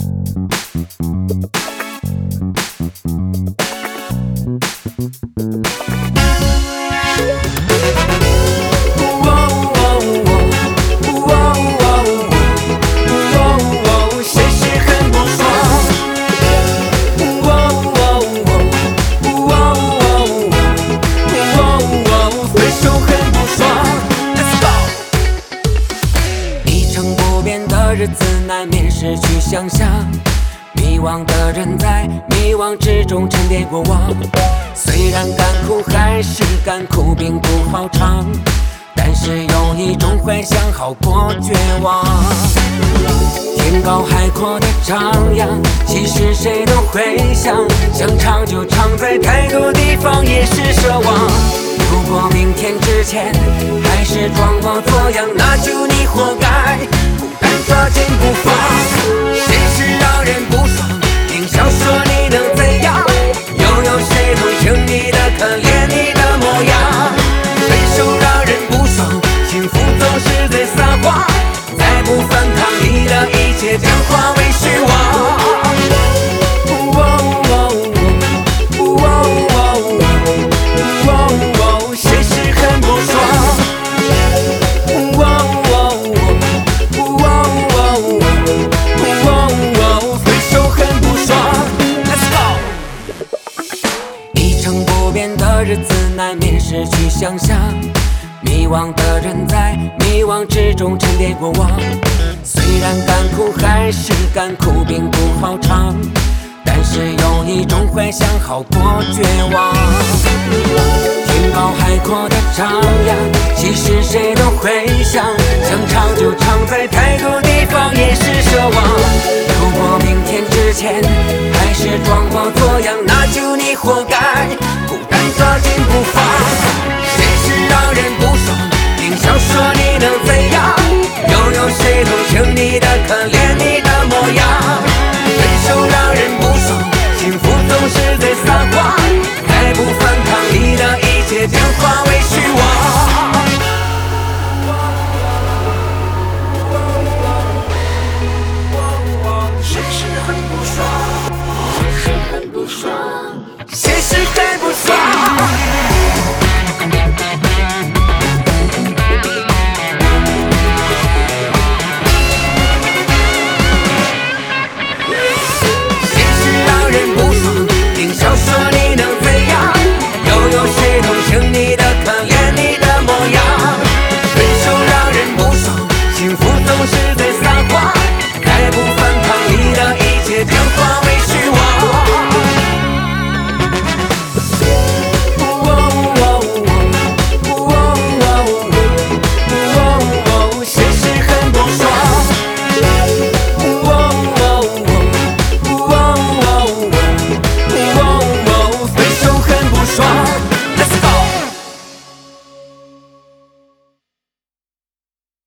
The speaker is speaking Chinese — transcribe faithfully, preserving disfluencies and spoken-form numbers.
日子难免失去想象，迷惘的人在迷惘之中沉淀过往。虽然甘苦还是甘苦，并不好尝，但是有一种回响好过绝望。天高海阔的张扬，其实谁都会想，想唱就唱在太多地方也是奢望。如果明天之前还是装模作样，那就你活该。抓紧步伐，现实让人不爽，硬想说你能怎样？又有谁同情你的可怜你的模样？分手让人不爽，幸福总是在撒谎，再不反抗你的一切将化为虚妄。现实很不爽。日子难免失去想象，迷惘的人在迷惘之中沉淀过往。虽然甘苦还是甘苦，并不好尝，但是有一种回响好过绝望。天高海阔的张扬，其实谁都会想，想唱就唱在太多地方也是